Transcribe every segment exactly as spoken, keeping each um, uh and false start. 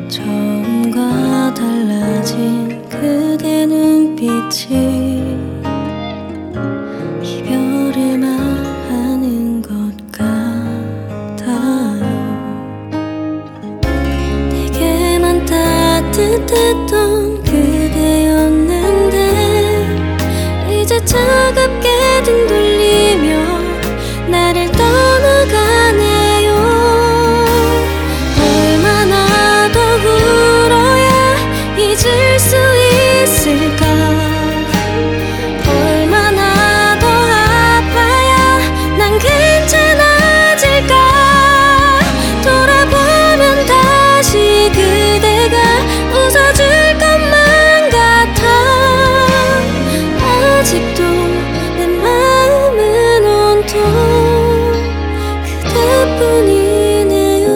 처음과 달라진 그대 눈빛이 이별을 말하는 것 같아요. 내게만 따뜻했던 그대였는데 이제 차갑게 등 돌리며 나를 떠나가네요. 얼마나 더 울어야 잊을 수 있을까? 얼마나 더 아파야 난 괜찮아질까? 돌아보면 다시 그대가 웃어줄 것만 같아. 아직도 내 마음은 온통 그대뿐이네요.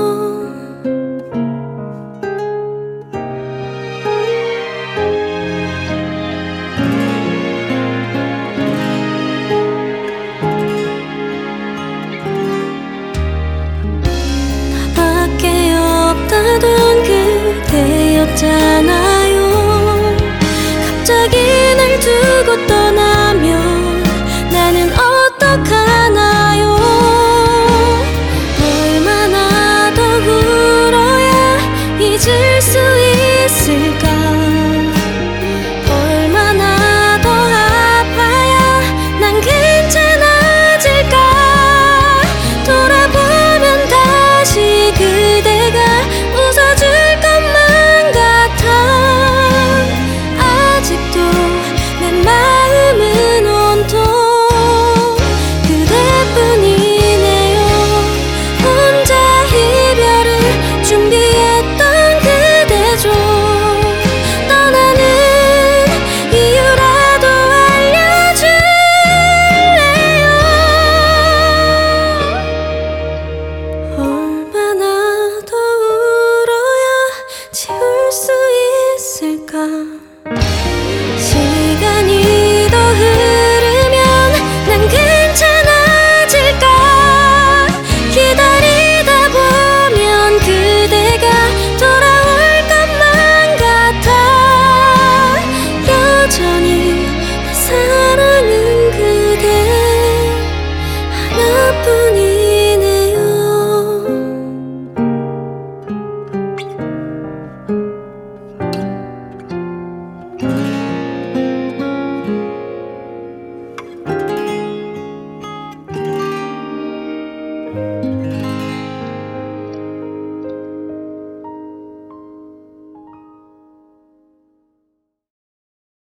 나밖에 없다던 그대였잖아요. 갑자기 날 두고 떠나면 나는 어떡하나요? 얼마나 더 울어야 잊을 수 있을까? 얼마나 더 아파야 난 괜찮아질까? 돌아보면 다시 그대가 웃어줄 것만 같아. 아직도 내 마음은 온통 그대뿐이네요. 혼자 이별을 준비했던 그대죠. 떠나는 이유라도 알려줄래요? 얼마나 더 울어야 지울 수 있을까? 시간이 더 흐르면 난 괜찮아질까? 기다리다 보면 그대가 돌아올 것만 같아. 여전히 내 사랑은 그대 하나뿐이네요.